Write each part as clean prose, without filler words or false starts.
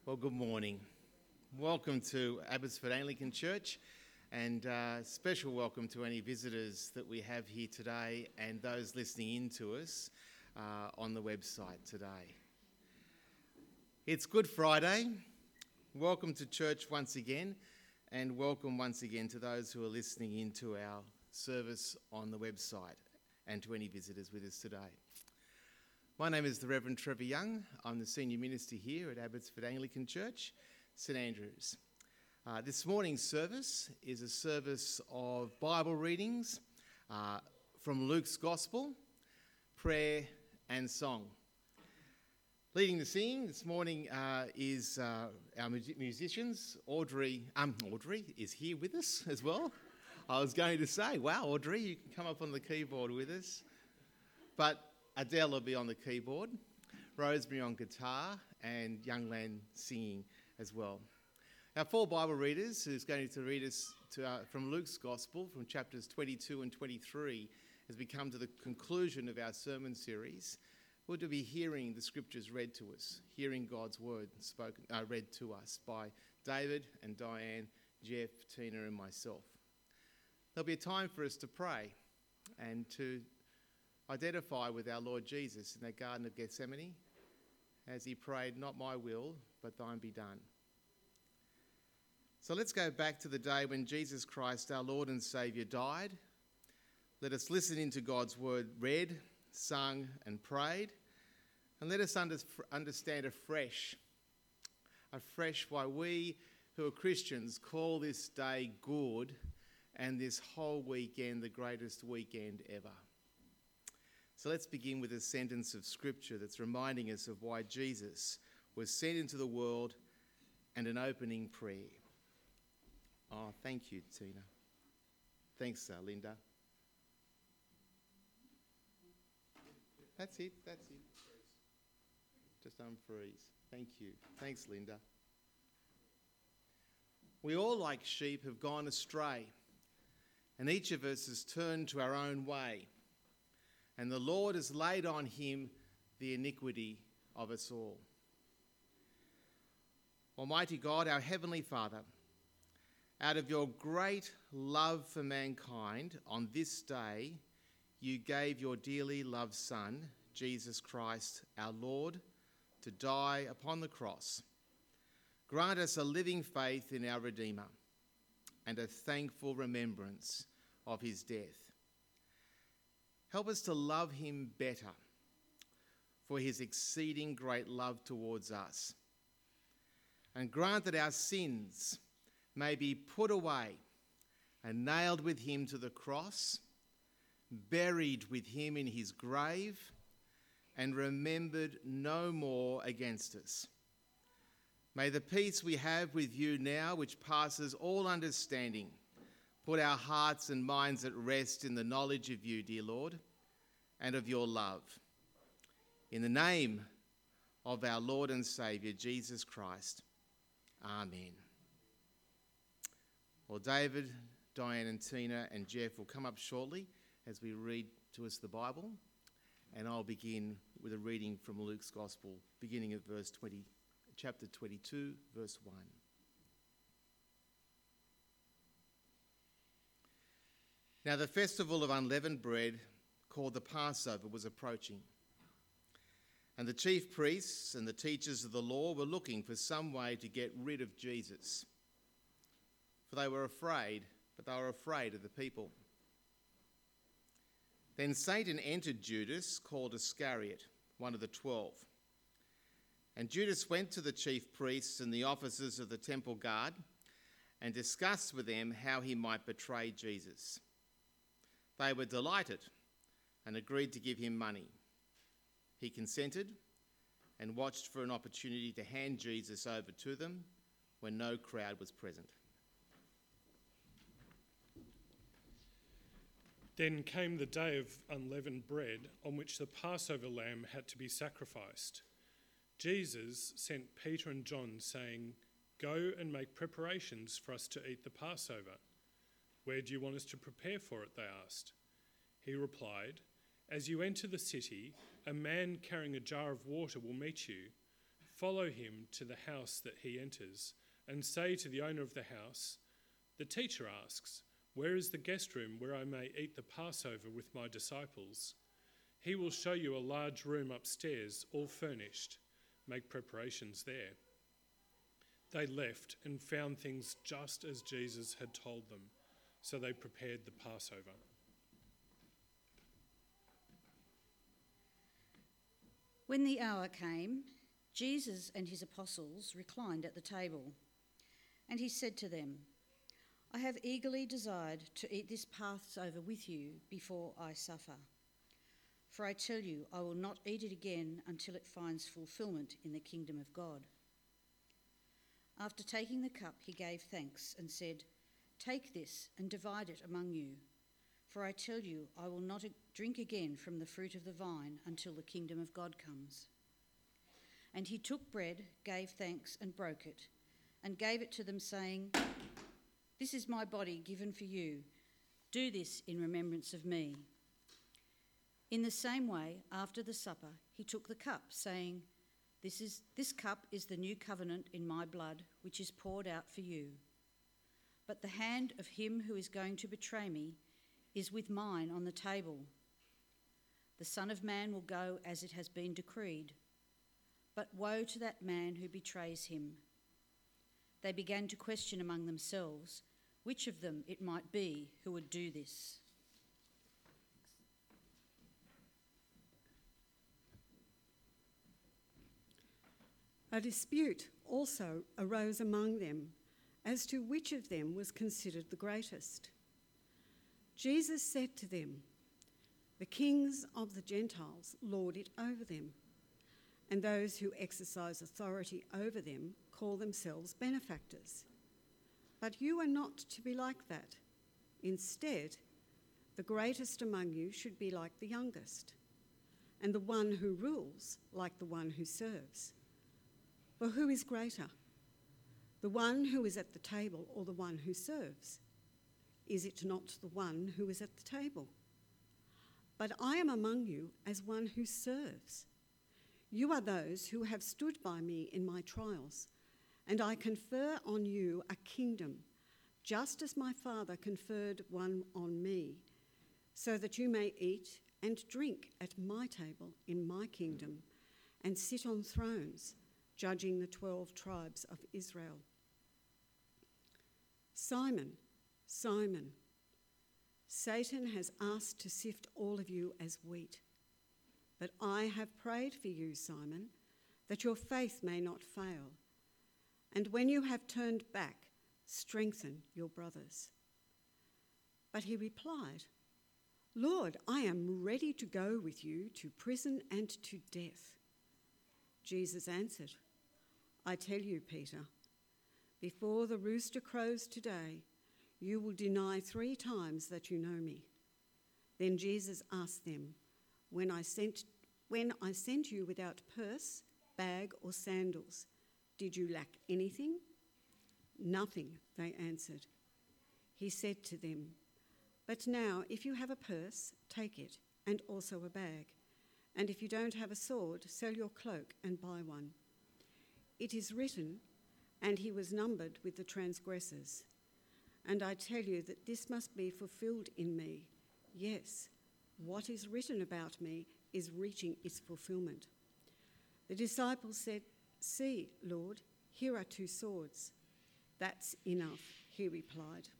Well, good morning. Welcome to Abbotsford Anglican Church, and special welcome to any visitors that we have here today and those listening in to us on the website today. It's Good Friday. Welcome to church once again, and welcome once again to those who are listening in to our service on the website and to any visitors with us today. My name is the Reverend Trevor Young. I'm the Senior Minister here at Abbotsford Anglican Church, St Andrews. This morning's service is a service of Bible readings from Luke's Gospel, prayer and song. Leading the singing this morning is our musicians. Audrey is here with us as well. I was going to say, wow, Audrey, you can come up on the keyboard with us. But Adele will be on the keyboard, Rosemary on guitar, and Young Lan singing as well. Our four Bible readers, who's going to read us from Luke's Gospel, from chapters 22 and 23, as we come to the conclusion of our sermon series, we're to be hearing the scriptures read to us, hearing God's word read to us by David and Diane, Jeff, Tina and myself. There'll be a time for us to pray and to identify with our Lord Jesus in that Garden of Gethsemane as he prayed, "Not my will, but thine be done." So let's go back to the day when Jesus Christ, our Lord and Saviour, died. Let us listen into God's word read, sung and prayed, and let us understand afresh why we who are Christians call this day good and this whole weekend the greatest weekend ever. So let's begin with a sentence of scripture that's reminding us of why Jesus was sent into the world and an opening prayer. Oh, thank you, Tina. Thanks, Linda. That's it. Just unfreeze. Thank you. Thanks, Linda. We all, like sheep, have gone astray, and each of us has turned to our own way. And the Lord has laid on him the iniquity of us all. Almighty God, our Heavenly Father, out of your great love for mankind, on this day you gave your dearly loved Son, Jesus Christ, our Lord, to die upon the cross. Grant us a living faith in our Redeemer and a thankful remembrance of his death. Help us to love him better for his exceeding great love towards us. And grant that our sins may be put away and nailed with him to the cross, buried with him in his grave, and remembered no more against us. May the peace we have with you now, which passes all understanding, put our hearts and minds at rest in the knowledge of you, dear Lord, and of your love. In the name of our Lord and Saviour, Jesus Christ. Amen. Well, David, Diane and Tina and Jeff will come up shortly as we read to us the Bible, and I'll begin with a reading from Luke's Gospel, beginning at chapter 22, verse 1. Now the festival of unleavened bread, called the Passover, was approaching. And the chief priests and the teachers of the law were looking for some way to get rid of Jesus. For they were afraid of the people. Then Satan entered Judas, called Iscariot, one of the 12. And Judas went to the chief priests and the officers of the temple guard and discussed with them how he might betray Jesus. They were delighted and agreed to give him money. He consented and watched for an opportunity to hand Jesus over to them when no crowd was present. Then came the day of unleavened bread on which the Passover lamb had to be sacrificed. Jesus sent Peter and John, saying, "Go and make preparations for us to eat the Passover." "Where do you want us to prepare for it?" they asked. He replied, "As you enter the city, a man carrying a jar of water will meet you. follow him to the house that he enters, and say to the owner of the house, 'The teacher asks, where is the guest room where I may eat the Passover with my disciples?' He will show you a large room upstairs, all furnished. Make preparations there." They left and found things just as Jesus had told them, so they prepared the Passover. When the hour came, Jesus and his apostles reclined at the table, and he said to them, "I have eagerly desired to eat this Passover with you before I suffer. For I tell you, I will not eat it again until it finds fulfillment in the kingdom of God." After taking the cup, he gave thanks and said, "Take this and divide it among you. For I tell you, I will not drink again from the fruit of the vine until the kingdom of God comes." And he took bread, gave thanks and broke it, and gave it to them, saying, "This is my body given for you. Do this in remembrance of me." In the same way, after the supper, he took the cup, saying, This cup is the new covenant in my blood, which is poured out for you. But the hand of him who is going to betray me is with mine on the table. The Son of Man will go as it has been decreed, but woe to that man who betrays him." They began to question among themselves which of them it might be who would do this. A dispute also arose among them as to which of them was considered the greatest. Jesus said to them, "The kings of the Gentiles lord it over them, and those who exercise authority over them call themselves benefactors. But you are not to be like that. Instead, the greatest among you should be like the youngest, and the one who rules like the one who serves. For who is greater, the one who is at the table or the one who serves? Is it not the one who is at the table? But I am among you as one who serves. You are those who have stood by me in my trials, and I confer on you a kingdom, just as my Father conferred one on me, so that you may eat and drink at my table in my kingdom, and sit on thrones, judging the 12 tribes of Israel. Simon, Simon, Satan has asked to sift all of you as wheat. But I have prayed for you, Simon, that your faith may not fail. And when you have turned back, strengthen your brothers." But he replied, "Lord, I am ready to go with you to prison and to death." Jesus answered, "I tell you, Peter, before the rooster crows today, you will deny 3 times that you know me." Then Jesus asked them, When I sent you without purse, bag, or sandals, did you lack anything?" "Nothing," they answered. He said to them, "But now, if you have a purse, take it, and also a bag. And if you don't have a sword, sell your cloak and buy one. It is written, 'And he was numbered with the transgressors.' And I tell you that this must be fulfilled in me. Yes, what is written about me is reaching its fulfillment." The disciples said, "See, Lord, here are 2 swords." "That's enough," he replied.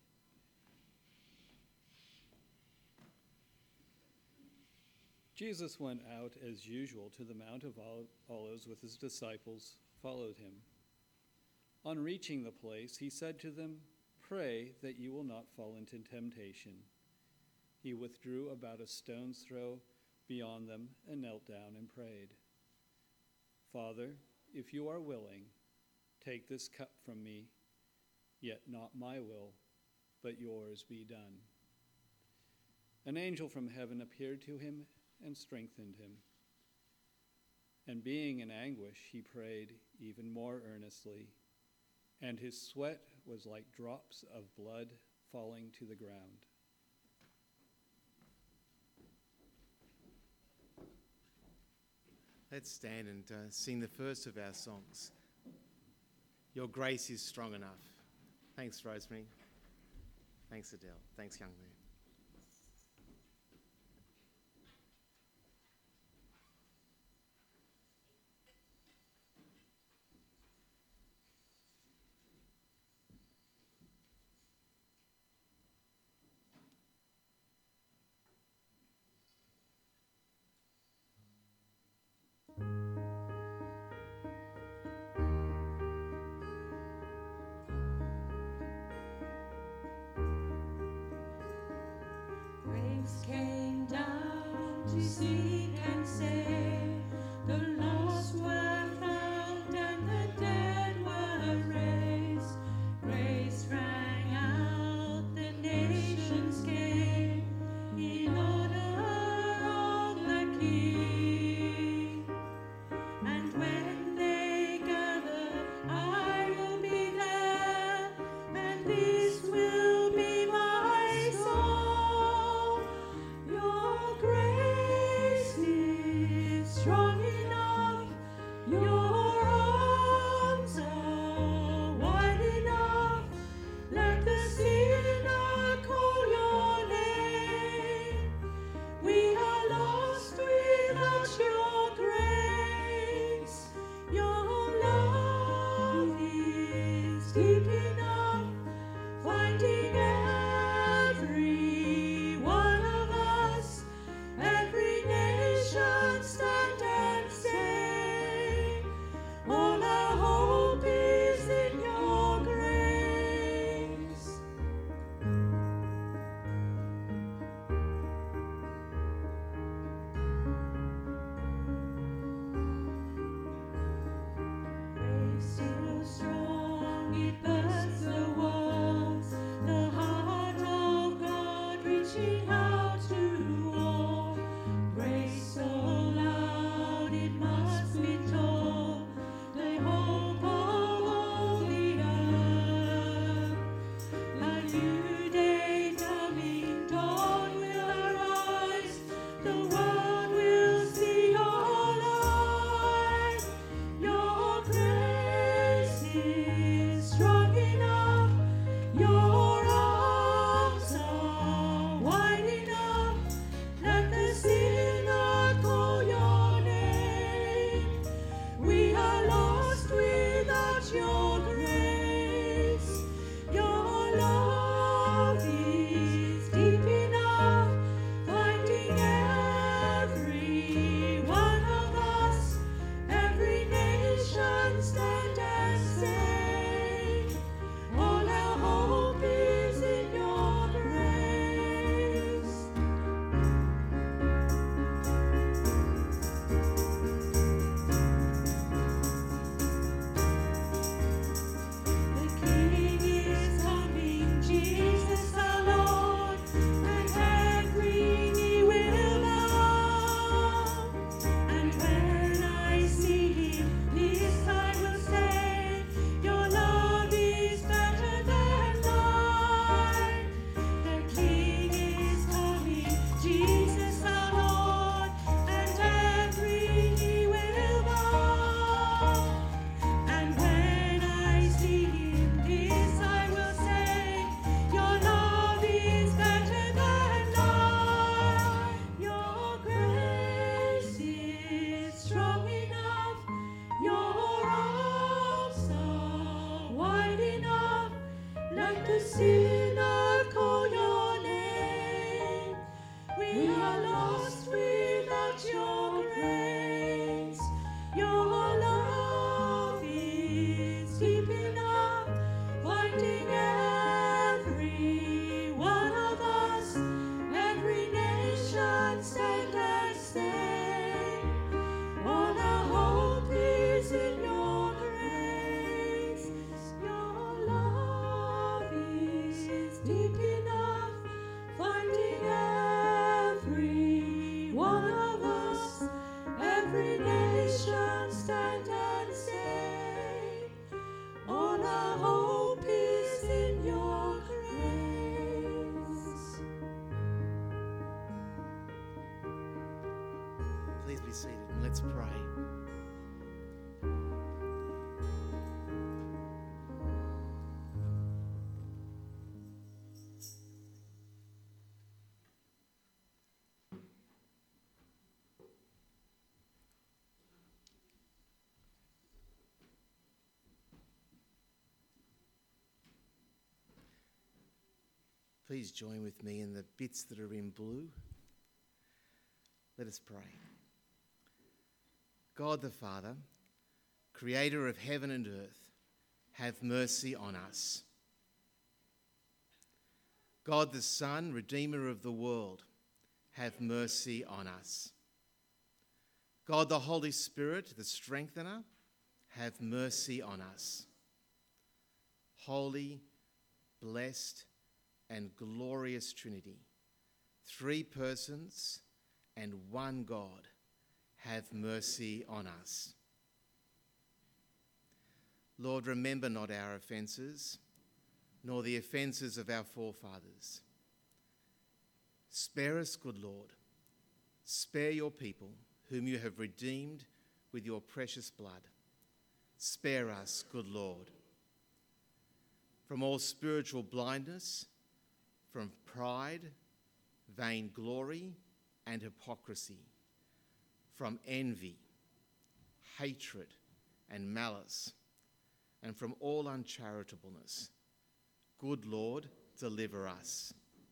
Jesus went out as usual to the Mount of Olives with his disciples, followed him. On reaching the place, he said to them, "Pray that you will not fall into temptation." He withdrew about a stone's throw beyond them and knelt down and prayed. "Father, if you are willing, take this cup from me, yet not my will, but yours be done." An angel from heaven appeared to him and strengthened him. And being in anguish, he prayed even more earnestly, and his sweat was like drops of blood falling to the ground. Let's stand and sing the first of our songs. Your grace is strong enough. Thanks, Rosemary. Thanks, Adele. Thanks, young man. Grace came down to seek and save. The lost were found and the dead were raised. Grace rang out, the nations came in honor of the King. And when they gather, I will be there, and this will be my song. Your grace is strong enough. Please join with me in the bits that are in blue. Let us pray. God the Father, creator of heaven and earth, have mercy on us. God the Son, redeemer of the world, have mercy on us. God the Holy Spirit, the strengthener, have mercy on us. Holy, blessed, and glorious Trinity, three persons and one God, have mercy on us. Lord, remember not our offences, nor the offences of our forefathers. Spare us, good Lord. Spare your people, whom you have redeemed with your precious blood. Spare us, good Lord. From all spiritual blindness, from pride, vainglory, and hypocrisy, from envy, hatred, and malice, and from all uncharitableness. Good Lord, deliver us.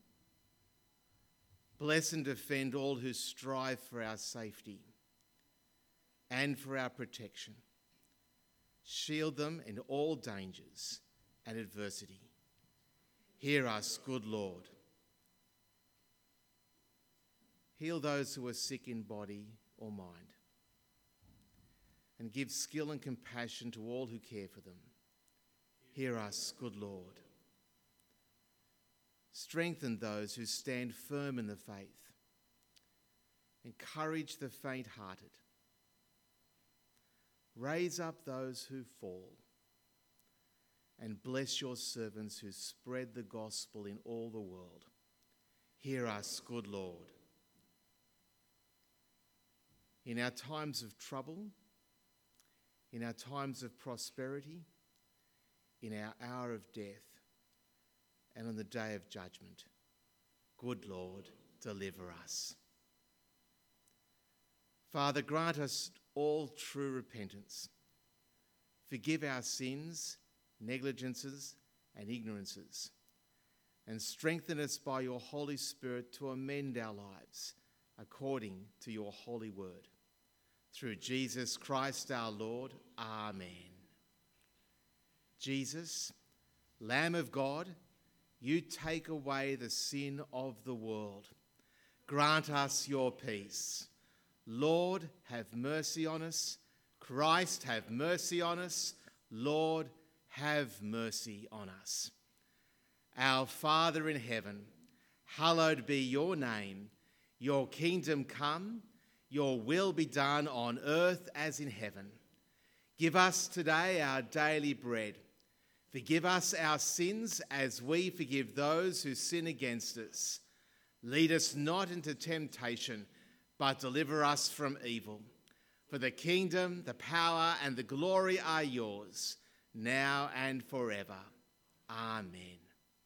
Bless and defend all who strive for our safety and for our protection. Shield them in all dangers and adversity. Hear us, good Lord. Heal those who are sick in body or mind, and give skill and compassion to all who care for them. Hear us, good Lord. Strengthen those who stand firm in the faith. Encourage the faint-hearted. Raise up those who fall. And bless your servants who spread the gospel in all the world. Hear us, good Lord. In our times of trouble, in our times of prosperity, in our hour of death, and on the day of judgment, good Lord, deliver us. Father, grant us all true repentance. Forgive our sins, negligences, and ignorances, and strengthen us by your Holy Spirit to amend our lives according to your holy word. Through Jesus Christ our Lord. Amen. Jesus, Lamb of God, you take away the sin of the world. Grant us your peace. Lord, have mercy on us. Christ, have mercy on us. Lord, have mercy on us. Our Father in heaven, hallowed be your name. Your kingdom come, your will be done on earth as in heaven. Give us today our daily bread. Forgive us our sins as we forgive those who sin against us. Lead us not into temptation, but deliver us from evil. For the kingdom, the power, and the glory are yours, now and forever. Amen.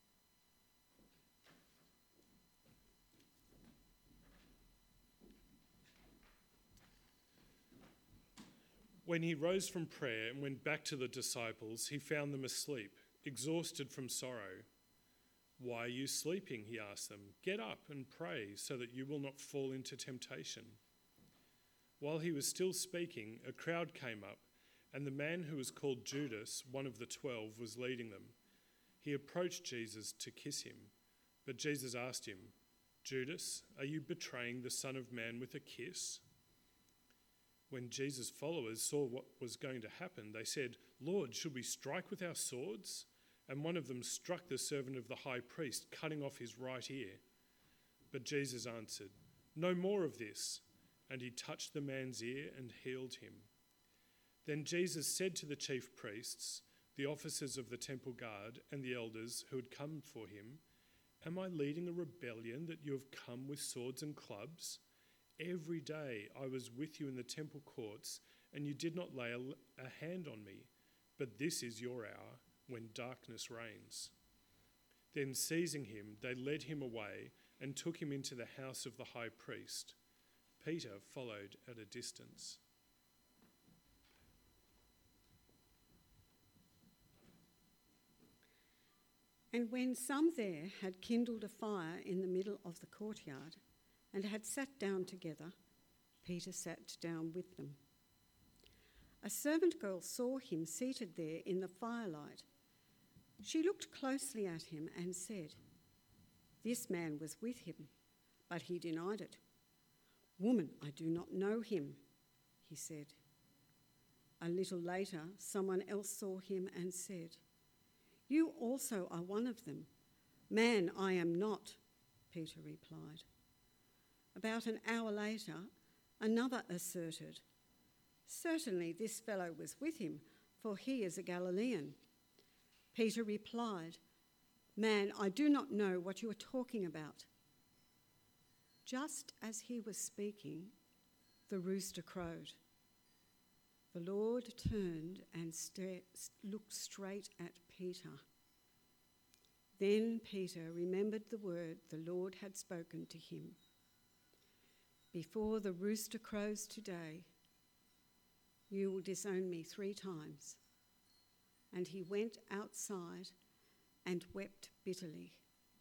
When he rose from prayer and went back to the disciples, he found them asleep, exhausted from sorrow. "Why are you sleeping?" he asked them. "Get up and pray so that you will not fall into temptation." While he was still speaking, a crowd came up, and the man who was called Judas, one of the 12, was leading them. He approached Jesus to kiss him, but Jesus asked him, "Judas, are you betraying the Son of Man with a kiss?" When Jesus' followers saw what was going to happen, they said, "Lord, should we strike with our swords?" And one of them struck the servant of the high priest, cutting off his right ear. But Jesus answered, "No more of this." And he touched the man's ear and healed him. Then Jesus said to the chief priests, the officers of the temple guard, and the elders who had come for him, "Am I leading a rebellion that you have come with swords and clubs? Every day I was with you in the temple courts, and you did not lay a hand on me. But this is your hour, when darkness reigns." Then seizing him, they led him away and took him into the house of the high priest. Peter followed at a distance. And when some there had kindled a fire in the middle of the courtyard and had sat down together, Peter sat down with them. A servant girl saw him seated there in the firelight. She looked closely at him and said, "This man was with him," but he denied it. "Woman, I do not know him," he said. A little later, someone else saw him and said, "You also are one of them." "Man, I am not," Peter replied. About an hour later, another asserted, "Certainly this fellow was with him, for he is a Galilean." Peter replied, "Man, I do not know what you are talking about." Just as he was speaking, the rooster crowed. The Lord turned and looked straight at Peter. Then Peter remembered the word the Lord had spoken to him. "Before the rooster crows today, you will disown me 3 times." And he went outside and wept bitterly.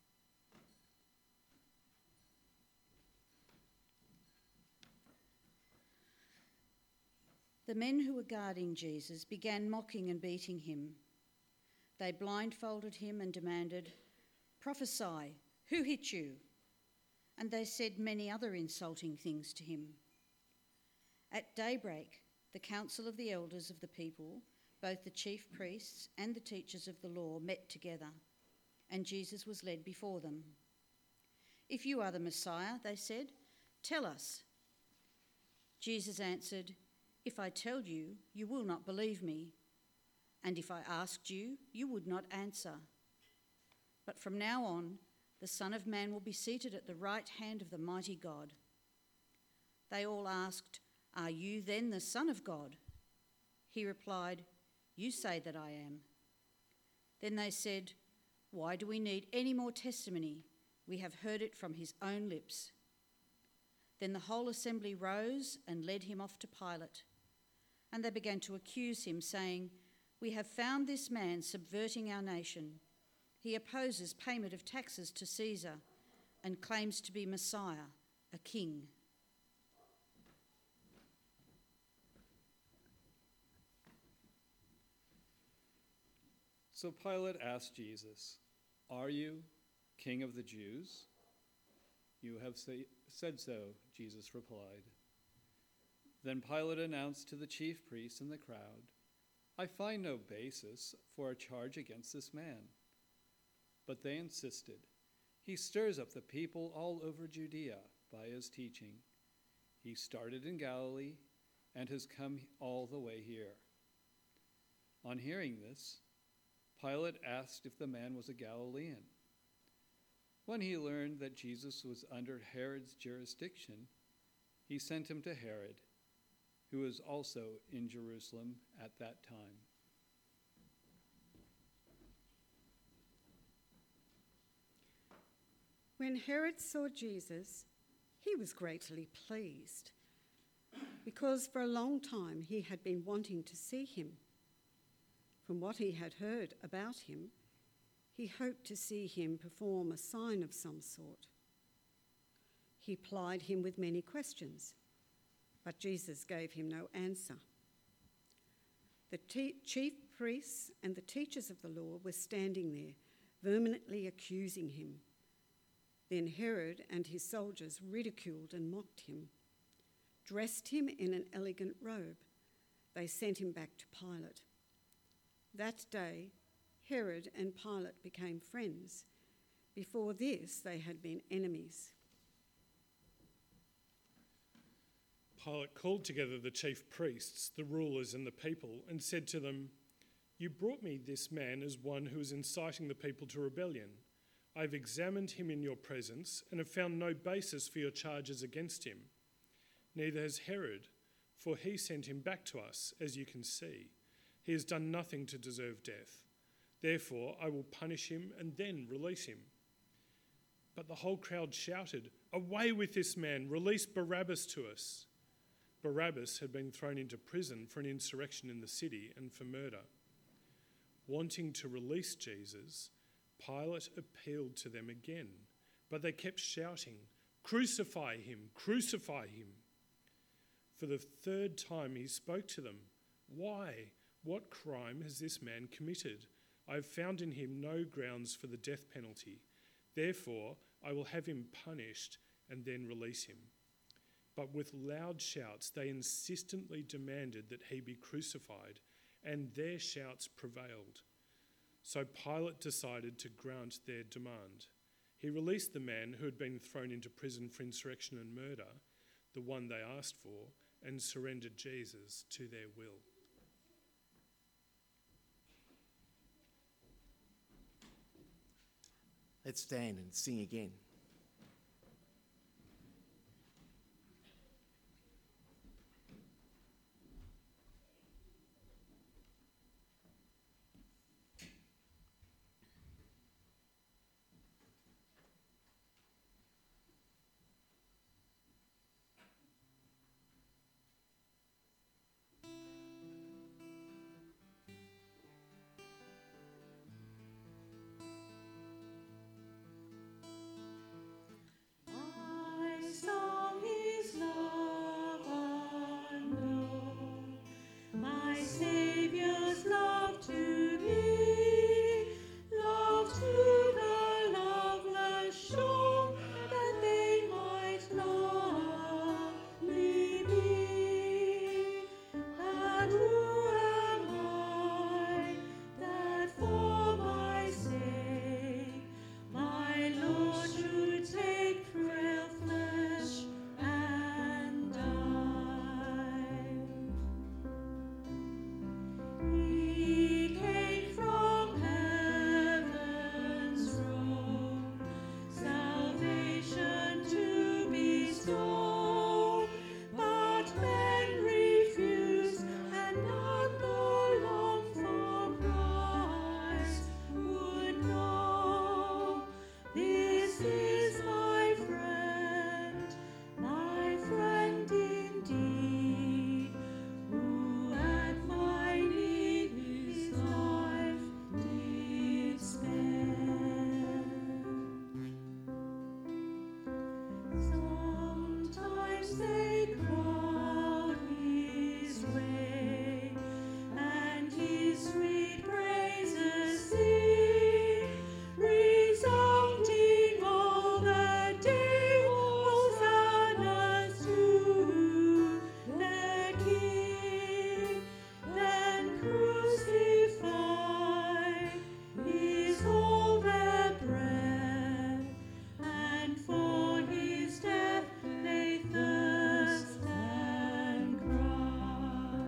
The men who were guarding Jesus began mocking and beating him. They blindfolded him and demanded, "Prophesy, who hit you?" And they said many other insulting things to him. At daybreak, the council of the elders of the people, both the chief priests and the teachers of the law, met together, and Jesus was led before them. "If you are the Messiah," they said, "tell us." Jesus answered, "If I tell you, you will not believe me, and if I asked you, you would not answer. But from now on, the Son of Man will be seated at the right hand of the mighty God." They all asked, "Are you then the Son of God?" He replied, "You say that I am." Then they said, "Why do we need any more testimony? We have heard it from his own lips." Then the whole assembly rose and led him off to Pilate. And they began to accuse him, saying, "We have found this man subverting our nation. He opposes payment of taxes to Caesar and claims to be Messiah, a king." So Pilate asked Jesus, "Are you King of the Jews?" "You have said so," Jesus replied. Then Pilate announced to the chief priests and the crowd, "I find no basis for a charge against this man." But they insisted, "He stirs up the people all over Judea by his teaching. He started in Galilee and has come all the way here." On hearing this, Pilate asked if the man was a Galilean. When he learned that Jesus was under Herod's jurisdiction, he sent him to Herod, who was also in Jerusalem at that time. When Herod saw Jesus, he was greatly pleased, because for a long time he had been wanting to see him. From what he had heard about him, he hoped to see him perform a sign of some sort. He plied him with many questions, but Jesus gave him no answer. The chief priests and the teachers of the law were standing there, vehemently accusing him. Then Herod and his soldiers ridiculed and mocked him. Dressed him in an elegant robe, they sent him back to Pilate. That day, Herod and Pilate became friends. Before this, they had been enemies. Pilate called together the chief priests, the rulers, and the people, and said to them, "You brought me this man as one who is inciting the people to rebellion. I have examined him in your presence and have found no basis for your charges against him. Neither has Herod, for he sent him back to us, as you can see. He has done nothing to deserve death. Therefore, I will punish him and then release him." But the whole crowd shouted, "Away with this man! Release Barabbas to us!" Barabbas had been thrown into prison for an insurrection in the city and for murder. Wanting to release Jesus, Pilate appealed to them again, but they kept shouting, "Crucify him! Crucify him!" For the third time he spoke to them. "Why? What crime has this man committed? I have found in him no grounds for the death penalty. Therefore, I will have him punished and then release him." But with loud shouts, they insistently demanded that he be crucified, and their shouts prevailed. So Pilate decided to grant their demand. He released the man who had been thrown into prison for insurrection and murder, the one they asked for, and surrendered Jesus to their will. Let's stand and sing again. My song is love unknown, my Saviour's love to me, love to the loveless shown, that they might lovely be. And who am I, that for my sake my Lord should take frail flesh and die? He came from heaven's throne, salvation to bestow, but men refused, and none the long for Christ would know. This is my friend indeed, who at my need his life did spend. Sometimes they crowd his way, and his sweet praises sing, resounding all the day, hosannas to the King. Then crucified is all their bread, and for his death they thirst and cry.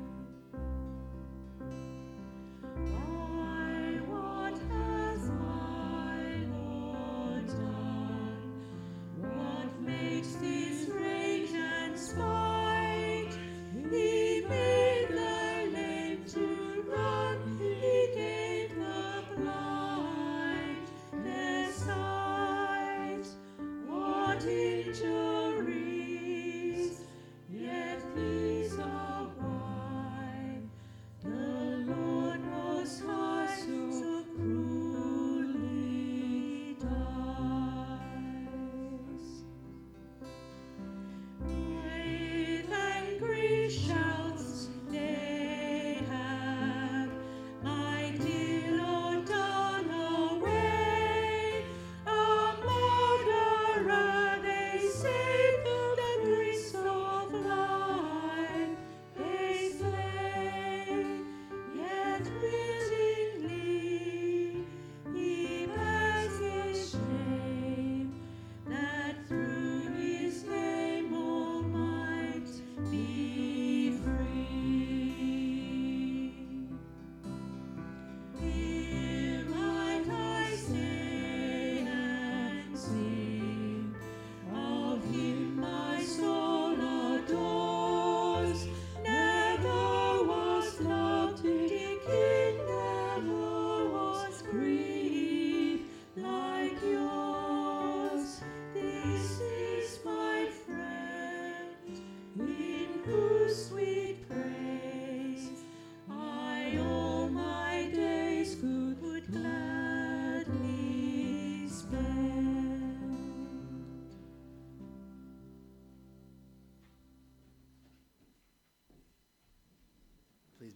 Why, what has my Lord done? What makes this rage and spite? He made the lame to run, he gave the blind their sight. What injuries, yet these are why the Lord Most High so cruelly dies. With angry shouts they have my dear Lord done away. A murderer, they say,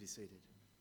be seated.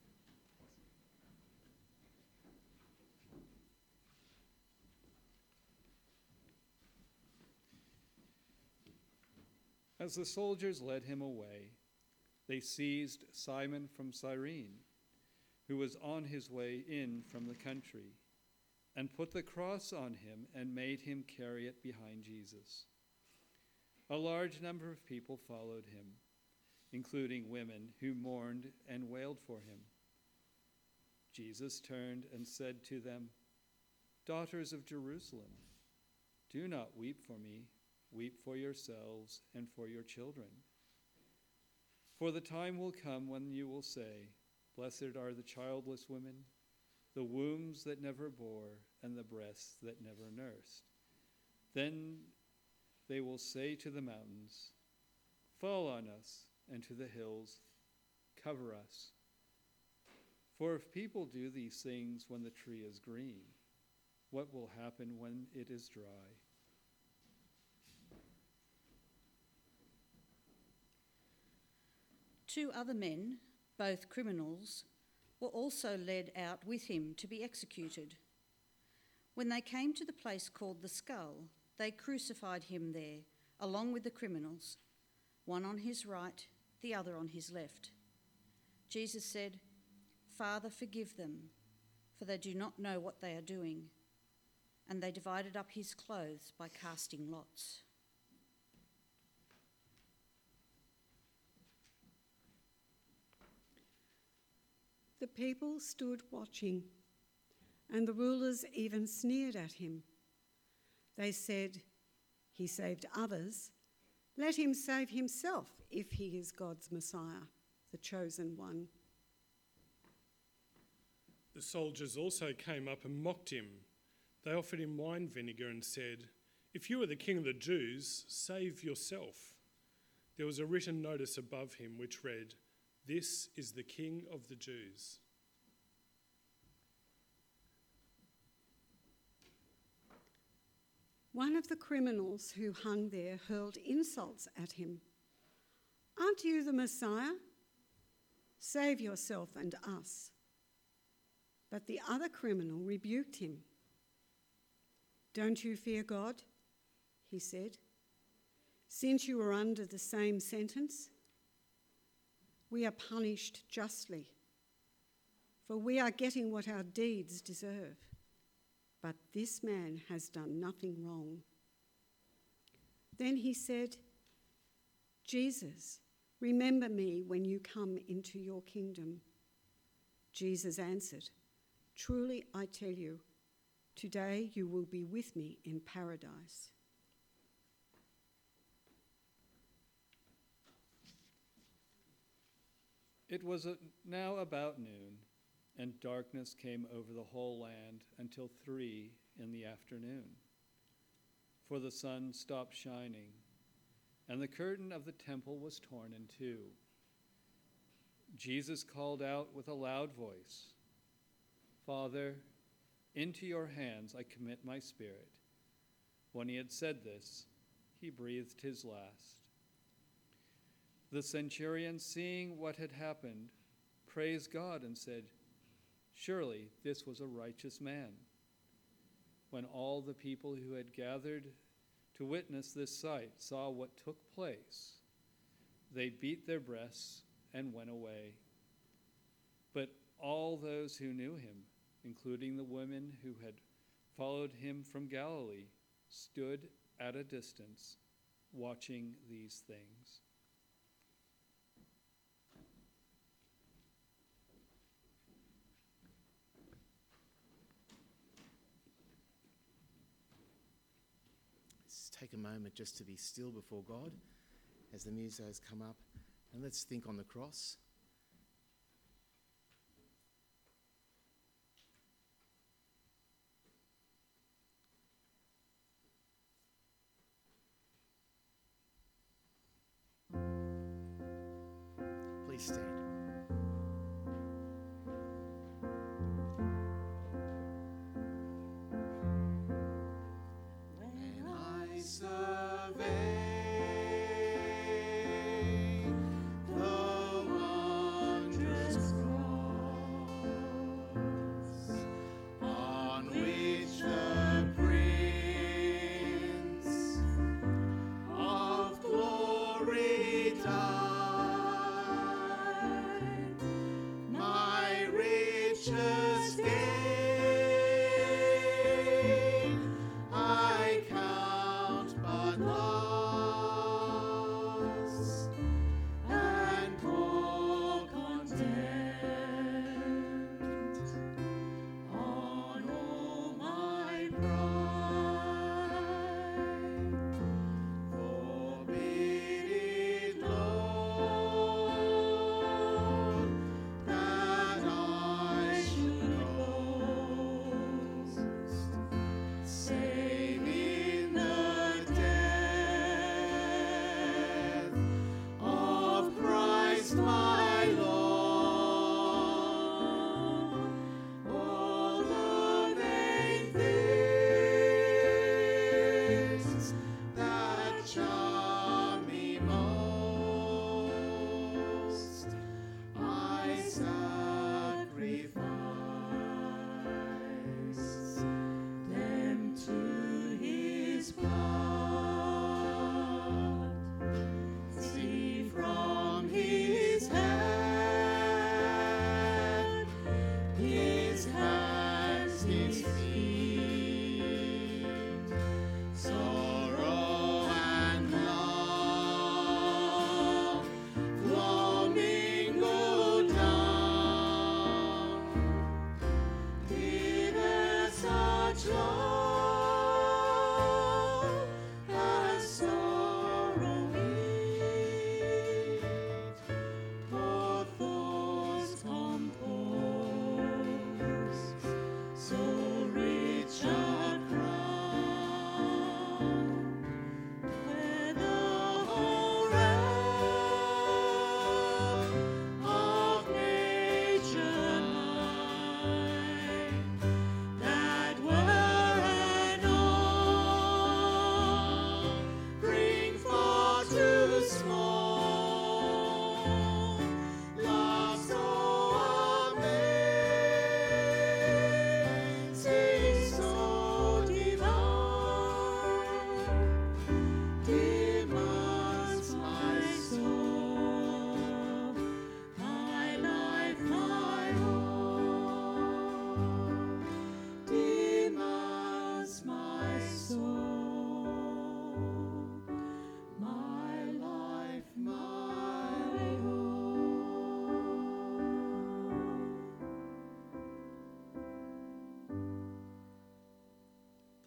As the soldiers led him away, they seized Simon from Cyrene, who was on his way in from the country, and put the cross on him and made him carry it behind Jesus. A large number of people followed him, including women who mourned and wailed for him. Jesus turned and said to them, "Daughters of Jerusalem, do not weep for me. Weep for yourselves and for your children. For the time will come when you will say, 'Blessed are the childless women, the wombs that never bore, and the breasts that never nursed.' Then they will say to the mountains, 'Fall on us,' and to the hills, 'Cover us.' For if people do these things when the tree is green, what will happen when it is dry?" Two other men, both criminals, were also led out with him to be executed. When they came to the place called the Skull, they crucified him there, along with the criminals, one on his right, the other on his left. Jesus said, "Father, forgive them, for they do not know what they are doing." And they divided up his clothes by casting lots. The people stood watching, and the rulers even sneered at him. They said, "He saved others. Let him save himself if he is God's Messiah, the chosen one." The soldiers also came up and mocked him. They offered him wine vinegar and said, "If you are the king of the Jews, save yourself." There was a written notice above him which read, "This is the King of the Jews." One of the criminals who hung there hurled insults at him. "Aren't you the Messiah? Save yourself and us." But the other criminal rebuked him. "Don't you fear God?" he said, "since you are under the same sentence? We are punished justly, for we are getting what our deeds deserve. But this man has done nothing wrong." Then he said, "Jesus, remember me when you come into your kingdom." Jesus answered, "Truly I tell you, today you will be with me in paradise." It was now about noon, and darkness came over the whole land until 3 p.m. For the sun stopped shining, and the curtain of the temple was torn in two. Jesus called out with a loud voice, "Father, into your hands I commit my spirit." When he had said this, he breathed his last. The centurion, seeing what had happened, praised God and said, "Surely this was a righteous man." When all the people who had gathered to witness this sight saw what took place, they beat their breasts and went away. But all those who knew him, including the women who had followed him from Galilee, stood at a distance, watching these things. Let's take a moment just to be still before God as the musos come up, and let's think on the cross. Please stand. When I survey the wondrous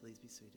Please be seated.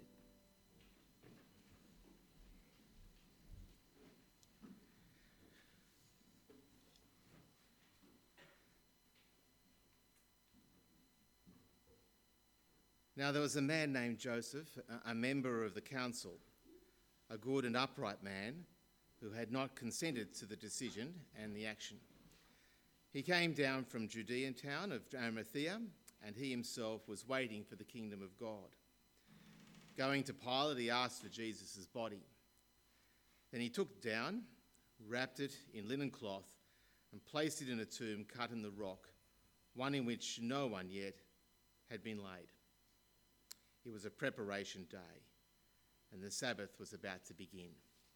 Now there was a man named Joseph, a member of the council, a good and upright man who had not consented to the decision and the action. He came down from Judean town of Arimathea, and he himself was waiting for the kingdom of God. Going to Pilate, he asked for Jesus' body. Then he took it down, wrapped it in linen cloth, and placed it in a tomb cut in the rock, one in which no one yet had been laid. It was a preparation day, and the Sabbath was about to begin.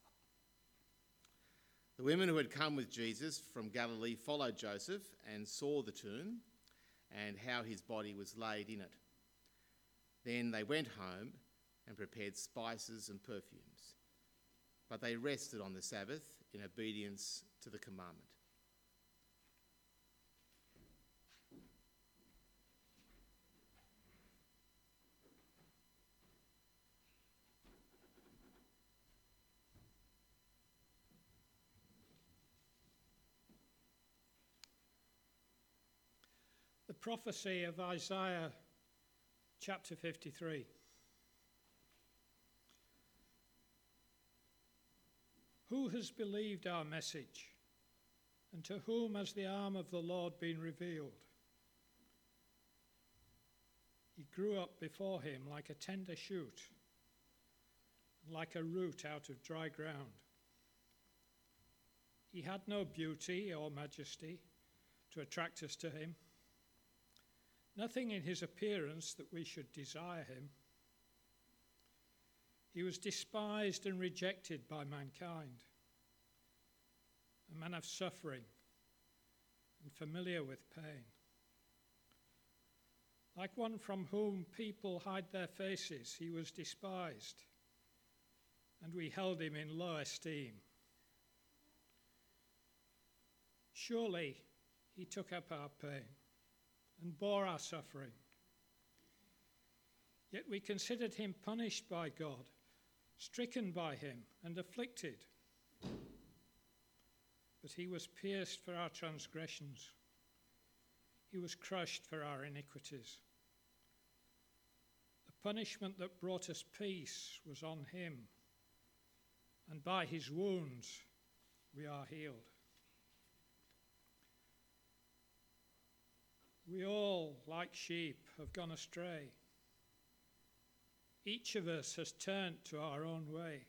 The women who had come with Jesus from Galilee followed Joseph and saw the tomb and how his body was laid in it. Then they went home and prepared spices and perfumes, but they rested on the Sabbath in obedience to the commandment. The prophecy of Isaiah chapter 53. Who has believed our message, and to whom has the arm of the Lord been revealed? He grew up before him like a tender shoot, like a root out of dry ground. He had no beauty or majesty to attract us to him, nothing in his appearance that we should desire him. He was despised and rejected by mankind, a man of suffering and familiar with pain. Like one from whom people hide their faces, he was despised, and we held him in low esteem. Surely he took up our pain and bore our suffering. Yet we considered him punished by God, stricken by him, and afflicted. But he was pierced for our transgressions. He was crushed for our iniquities. The punishment that brought us peace was on him, and by his wounds we are healed. We all, like sheep, have gone astray. Each of us has turned to our own way,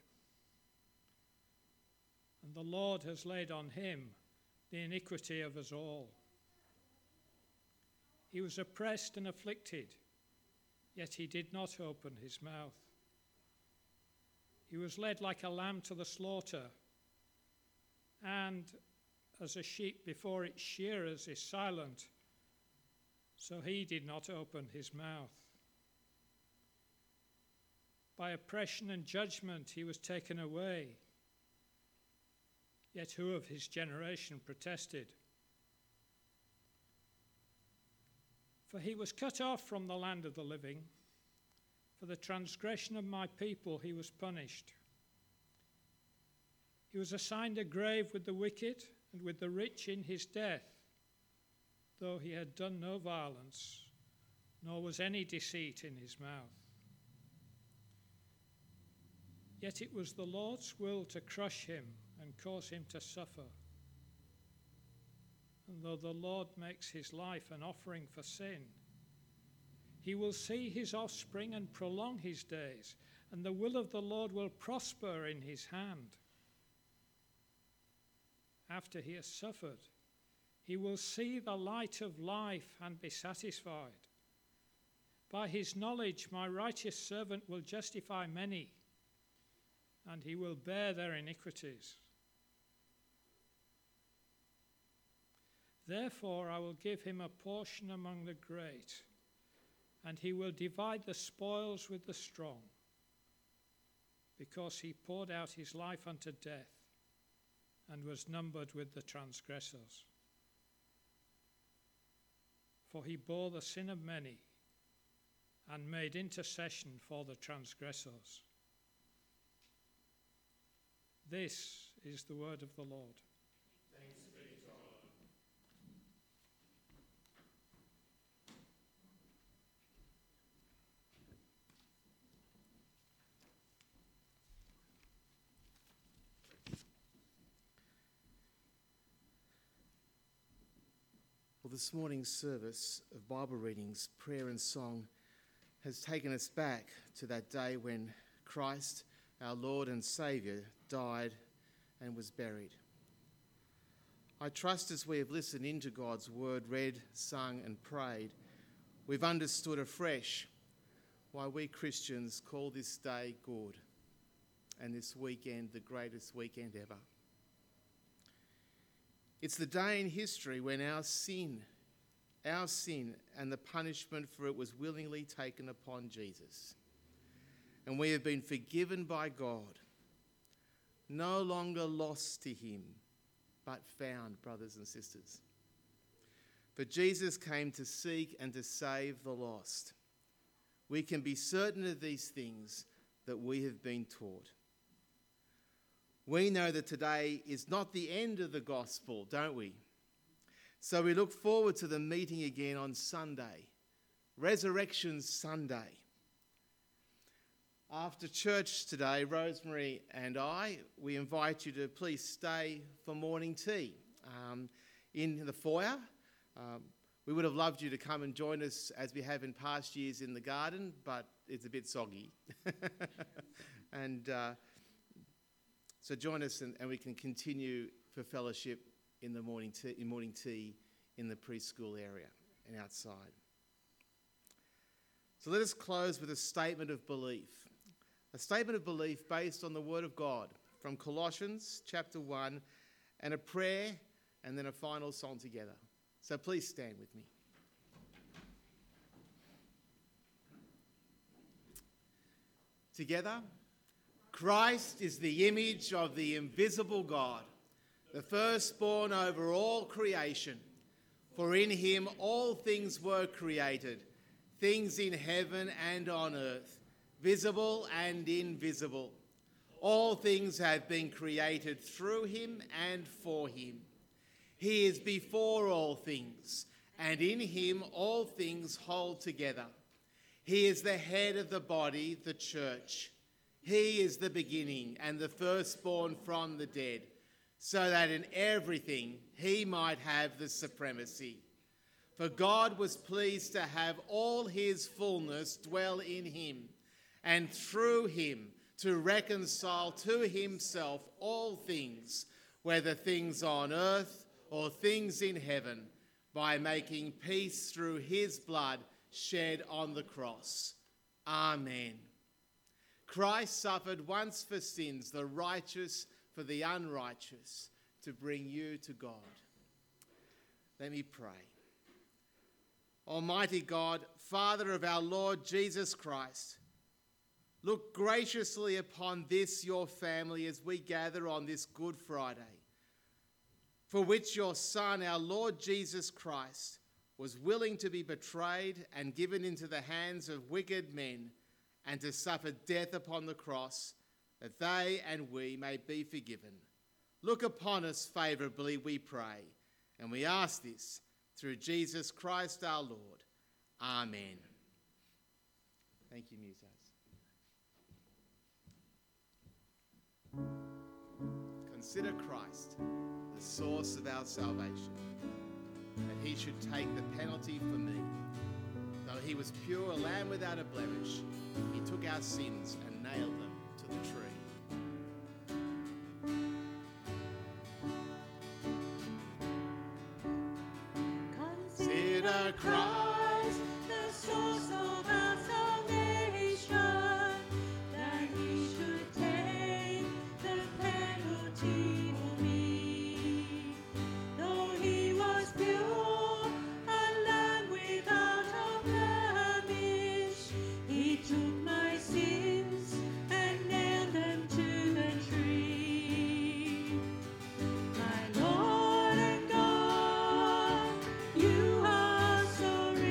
and the Lord has laid on him the iniquity of us all. He was oppressed and afflicted, yet he did not open his mouth. He was led like a lamb to the slaughter, and as a sheep before its shearers is silent, so he did not open his mouth. By oppression and judgment he was taken away. Yet who of his generation protested? For he was cut off from the land of the living. For the transgression of my people he was punished. He was assigned a grave with the wicked and with the rich in his death, though he had done no violence, nor was any deceit in his mouth. Yet it was the Lord's will to crush him and cause him to suffer. And though the Lord makes his life an offering for sin, he will see his offspring and prolong his days, and the will of the Lord will prosper in his hand. After he has suffered, he will see the light of life and be satisfied. By his knowledge, my righteous servant will justify many, and he will bear their iniquities. Therefore, I will give him a portion among the great, and he will divide the spoils with the strong, because he poured out his life unto death and was numbered with the transgressors. For he bore the sin of many and made intercession for the transgressors. This is the word of the Lord. Thanks be to God. Well, this morning's service of Bible readings, prayer and song has taken us back to that day when Christ, our Lord and Saviour, died and was buried. I trust as we have listened into God's word, read, sung and prayed, we've understood afresh why we Christians call this day good and this weekend the greatest weekend ever. It's the day in history when our sin and the punishment for it was willingly taken upon Jesus. And we have been forgiven by God, no longer lost to him, but found, brothers and sisters. For Jesus came to seek and to save the lost. We can be certain of these things that we have been taught. We know that today is not the end of the gospel, don't we? So we look forward to the meeting again on Sunday, Resurrection Sunday. After church today, Rosemary and we invite you to please stay for morning tea in the foyer. We would have loved you to come and join us as we have in past years in the garden, but it's a bit soggy. So join us and we can continue for fellowship in the morning tea in the preschool area and outside. So let us close with a statement of belief. A statement of belief based on the Word of God from Colossians chapter 1 and a prayer and then a final song together. So please stand with me. Together. Christ is the image of the invisible God, the firstborn over all creation. For in him all things were created, things in heaven and on earth, visible and invisible. All things have been created through him and for him. He is before all things, and in him all things hold together. He is the head of the body, the church. He is the beginning and the firstborn from the dead, so that in everything he might have the supremacy. For God was pleased to have all his fullness dwell in him, and through him to reconcile to himself all things, whether things on earth or things in heaven, by making peace through his blood shed on the cross. Amen. Christ suffered once for sins, the righteous for the unrighteous, to bring you to God. Let me pray. Almighty God, Father of our Lord Jesus Christ, look graciously upon this, your family, as we gather on this Good Friday, for which your Son, our Lord Jesus Christ, was willing to be betrayed and given into the hands of wicked men, and to suffer death upon the cross, that they and we may be forgiven. Look upon us favourably, we pray, and we ask this through Jesus Christ our Lord. Amen. Thank you, Musos. Consider Christ, the source of our salvation, that he should take the penalty for me. Though he was pure, a lamb without a blemish, he took our sins and nailed them to the tree. Consider Christ, the source of our salvation, that he should take the penalty for me. Though he was pure, a lamb without a blemish, he took my sins and nailed them to the tree. My Lord and God, you are so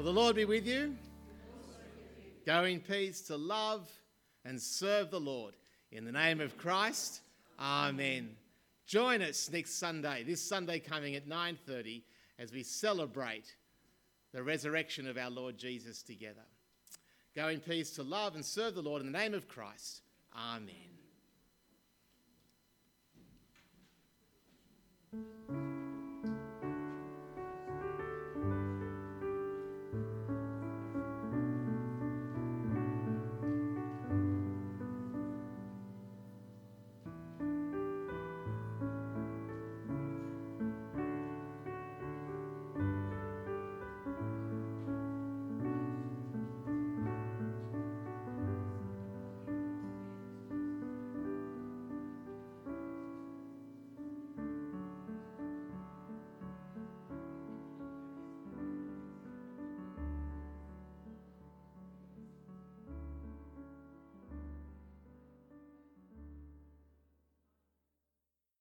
the Lord be with you. Go in peace to love and serve the Lord. In the name of Christ, amen. Join us next Sunday, this Sunday coming at 9:30, as we celebrate the resurrection of our Lord Jesus together. Go in peace to love and serve the Lord in the name of Christ. Amen.